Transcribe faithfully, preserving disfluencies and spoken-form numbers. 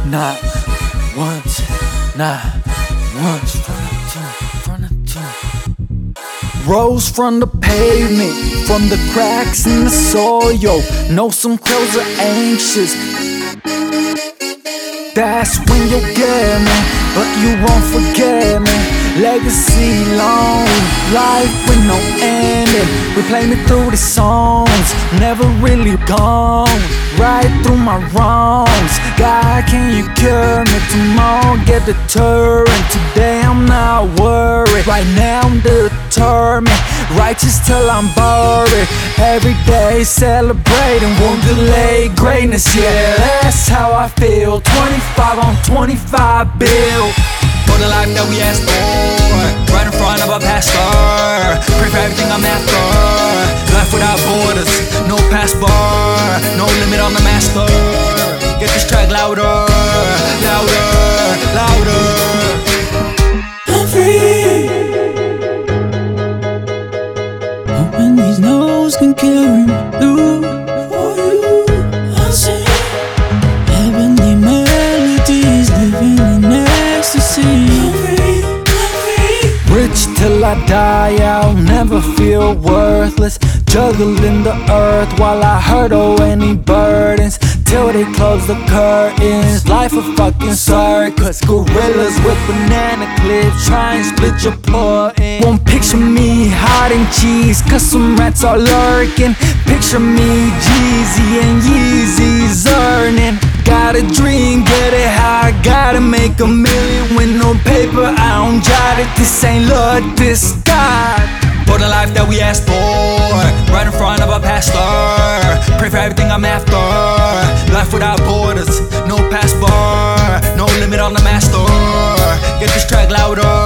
Not once, not once. From the tomb. Rose from the pavement, from the cracks in the soil. Know some crows are anxious. That's when you'll get me, but you won't forget me. Legacy long, life with no ending. We play me through the songs, never really gone. Right through my wrongs. God, can you cure me? Tomorrow get deterrent. Today I'm not worried. Right now I'm determined. Righteous till I'm buried. Every day celebrating, won't delay greatness. Yeah, that's how I feel. Twenty-five on twenty-five bill. For the life that we asked for, right in front of a pastor. Pray for everything I'm after. Life without borders, no passport, no limit on the master. Get this track louder, louder, louder. I'm free. Hoping these notes can carry me through. For you, I'll sing heavenly melodies, living in ecstasy. I'm free, I'm free. Rich till I die, I'll never feel worthless. Juggling the earth while I hurdle any burdens. Till they close the curtains. Life a fucking circus. Gorillas with banana clips try and split your pudding. Won't picture me hiding cheese, cause some rats are lurking. Picture me Jeezy and Yeezy's earning. Got a dream, get it high, gotta make a million with no paper. I don't jot it, this ain't love, this God. For the life that we asked for, right in front of a pastor. Pray for everything I'm after. Life without borders, no passport, no limit on the master. Get this track louder,